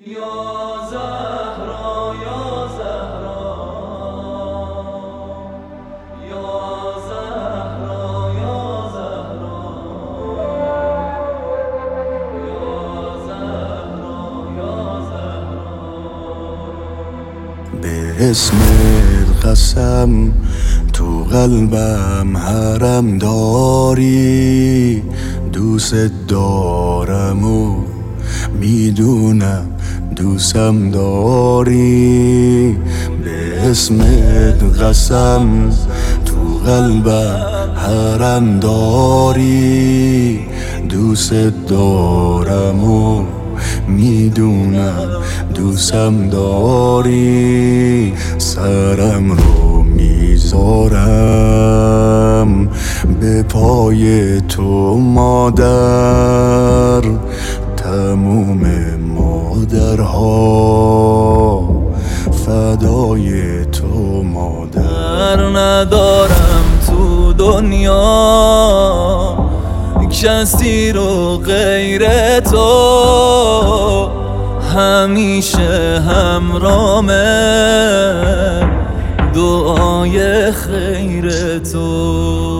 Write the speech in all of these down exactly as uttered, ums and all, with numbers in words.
یا زهرا یا زهرا یا زهرا یا زهرا یا زهرا یا زهرا به اسمت قسم تو قلبم حرم داری، دوست دارم و میدونم دوستم داری. به اسمت قسم تو قلبم حرم داری، دوست دارم و میدونم دوستم داری. سرم رو میذارم به پای تو مادر، تموم مادرها فدای تو مادر. ندارم تو دنیا کسی رو غیر تو، همیشه همرامه دعای خیر تو.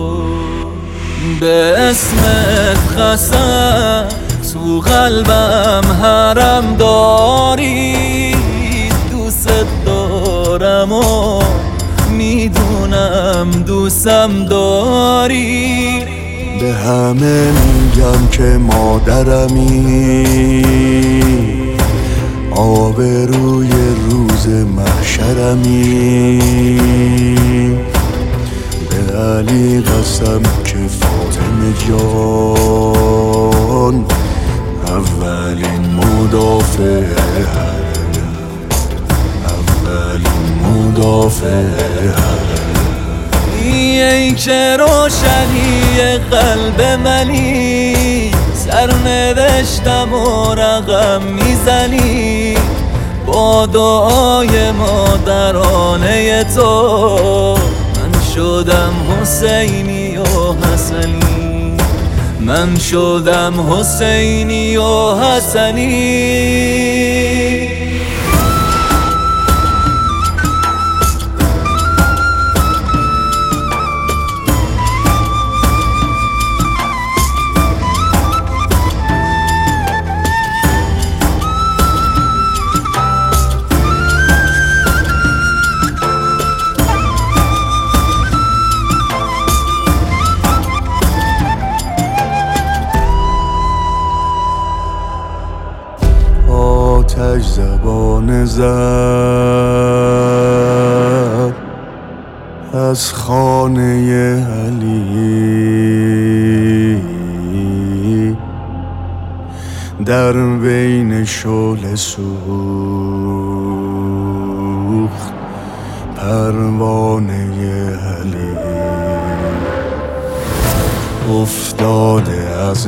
به اسمت قسم تو قلبم حرم داری، دوست دارم و میدونم دوستم داری. به همه میگم که مادرمی، آبروی روز محشرمی. به علی قسم که فاطمه جان اولین مدافع حرم، اولین مدافع حرم. ای که روشنی قلب منی، سرنوشتم و رقم میزنی با دعای مادرانه تو. من شدم حسینی و حسنی، من شدم حسینی و حسنی. آتش زبان زد از خانه علی، در بین شعله سوخت پروانه علی. افتاده از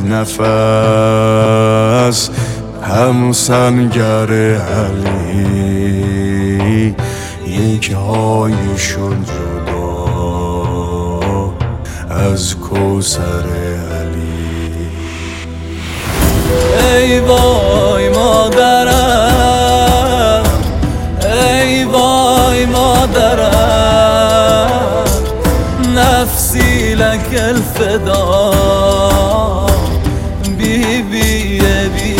نفس هم سنگر علی، یک های شد جدا از کوثر علی. ای وای مادرم، ای وای مادرم، نفسی لک الفدا، بی بی بی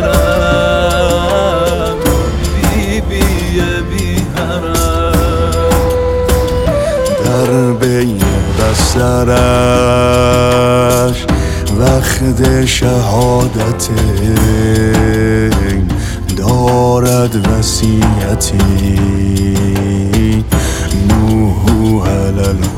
حرم، بی بی بی حرم. در بین بسترش وقت شهادت دارد وصیتی، نوح علی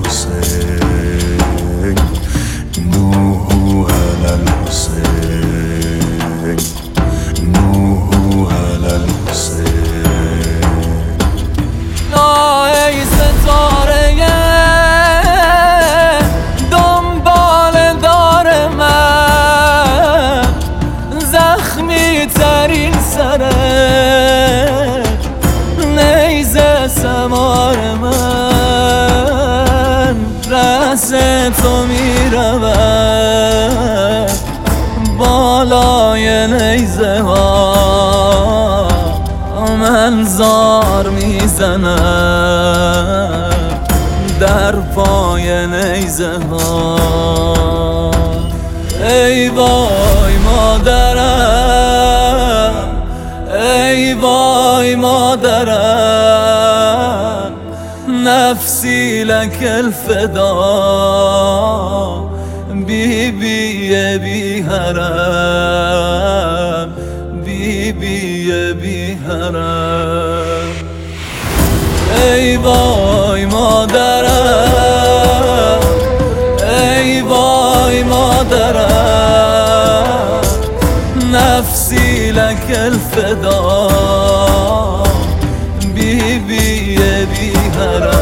الحسین، نوح علی الحسین، نوح علی الحسین. ای ستاره دنبال دار من، زخمی ترین سرت نیزه سمار من، رأس تو میرود بالای نیزه ها. من زار میزنم در پای نیزه ها. ای وای مادرم، ای وای مادرم، نفسی لک الفدا، بی بی بی حرم، بی بی بی حرم. ای وای مادرم، ای وای مادرم، نفسی لک الفدا، بی بی بی حرم.